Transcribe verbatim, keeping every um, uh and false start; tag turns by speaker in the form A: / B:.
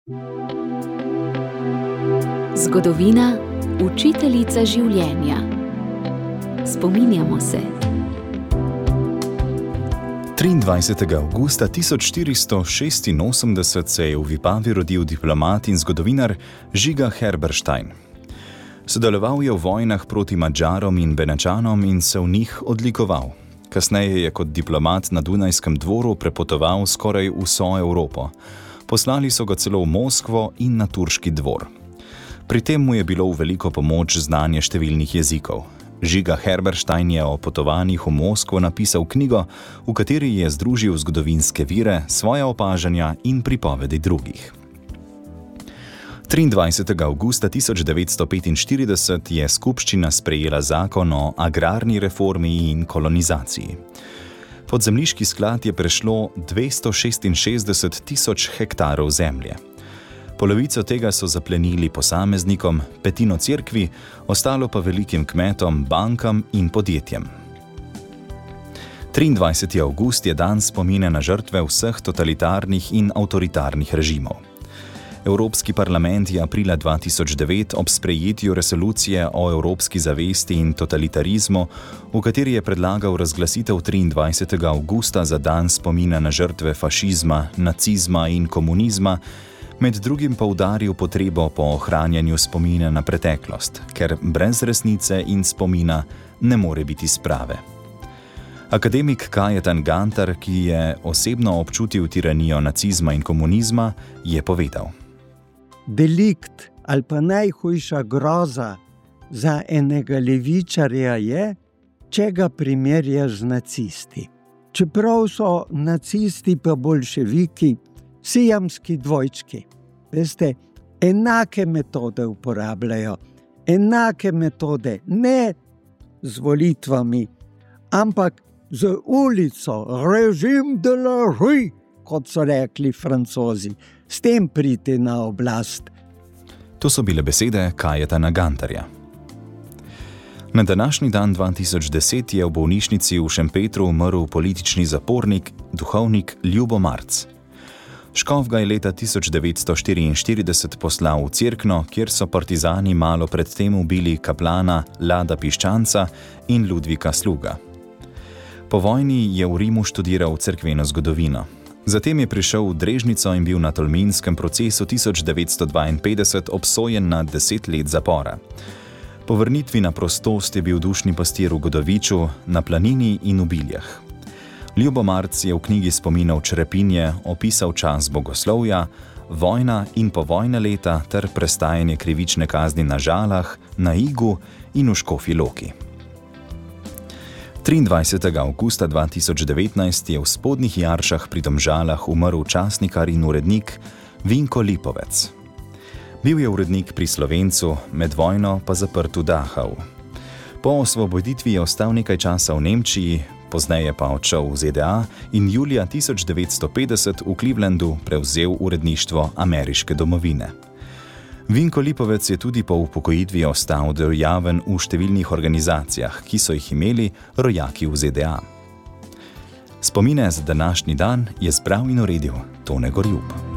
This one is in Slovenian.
A: Zgodovina, učiteljica življenja. Spominjamo se.
B: triindvajsetega avgusta tisoč štiristo šestinosemdeset se je v Vipavi rodil diplomat in zgodovinar Žiga Herberstein. Sodeloval je v vojnah proti Madžarom in Benečanom in se v njih odlikoval. Kasneje je kot diplomat na Dunajskem dvoru prepotoval skoraj vso Evropo. Poslali so ga celo v Moskvo in na turški dvor. Pri tem mu je bilo v veliko pomoč znanje številnih jezikov. Žiga Herberstein je o potovanjih v Moskvo napisal knjigo, v kateri je združil zgodovinske vire, svoja opažanja in pripovedi drugih. triindvajsetega avgusta tisoč devetsto petinštirideset je skupščina sprejela zakon o agrarni reformi in kolonizaciji. Pod zemljiški sklad je prešlo dvesto šestinšestdeset tisoč hektarov zemlje. Polovico tega so zaplenili posameznikom, petino cerkvi, ostalo pa velikim kmetom, bankam in podjetjem. triindvajseti avgust je dan spomina na žrtve vseh totalitarnih in avtoritarnih režimov. Evropski parlament je aprila dva tisoč devet ob sprejetju resolucije o evropski zavesti in totalitarizmu, v kateri je predlagal razglasitev triindvajsetega avgusta za dan spomina na žrtve fašizma, nacizma in komunizma, med drugim poudaril potrebo po ohranjanju spomina na preteklost, ker brez resnice in spomina ne more biti sprave. Akademik Kajetan Gantar, ki je osebno občutil tiranijo nacizma in komunizma, je povedal:
C: Delikt ali pa najhujša groza za enega levičarja je, če ga primerjaš z nacisti. Čeprav so nacisti pa boljševiki sijamski dvojčki. Veste, enake metode uporabljajo, enake metode, ne z volitvami, ampak z ulico, režim de la rue, kot so rekli Francozi, s tem priti na oblast.
B: To so bile besede Kajetana Gantarja. Na današnji dan dva tisoč deset je v bolnišnici v Šempetru umrl politični zapornik, duhovnik Ljubo Marc. Škof ga je leta tisoč devetsto štiriinštirideset poslal v Cerkno, kjer so partizani malo pred tem ubili kaplana Lada Piščanca in Ludvika Sluga. Po vojni je v Rimu študiral cerkveno zgodovino. Zatem je prišel v Drežnico in bil na tolminskem procesu tisoč devetsto dvainpetdeset obsojen na deset let zapora. Po vrnitvi na prostost je bil dušni pastir v Godoviču, na Planini in v Biljah. Ljubo Marc je v knjigi Spominov Črepinje opisal čas bogoslovja, vojna in povojna leta ter prestajanje krivične kazni na Žalah, na Igu in v Škofji Loki. triindvajsetega avgusta dva tisoč devetnajst je v Spodnjih Jaršah pri Domžalah umrl časnikar in urednik Vinko Lipovec. Bil je urednik pri Slovencu, med vojno pa zaprt v Dachau. Po osvoboditvi je ostal nekaj časa v Nemčiji, pozneje pa odšel v Z D A in julija tisoč devetsto petdeset v Clevelandu prevzel uredništvo ameriške domovine. Vinko Lipovec je tudi po upokojitvi ostal dejaven v številnih organizacijah, ki so jih imeli rojaki v Z D A. Spomine za današnji dan je zbral in uredil Tone Gorjup.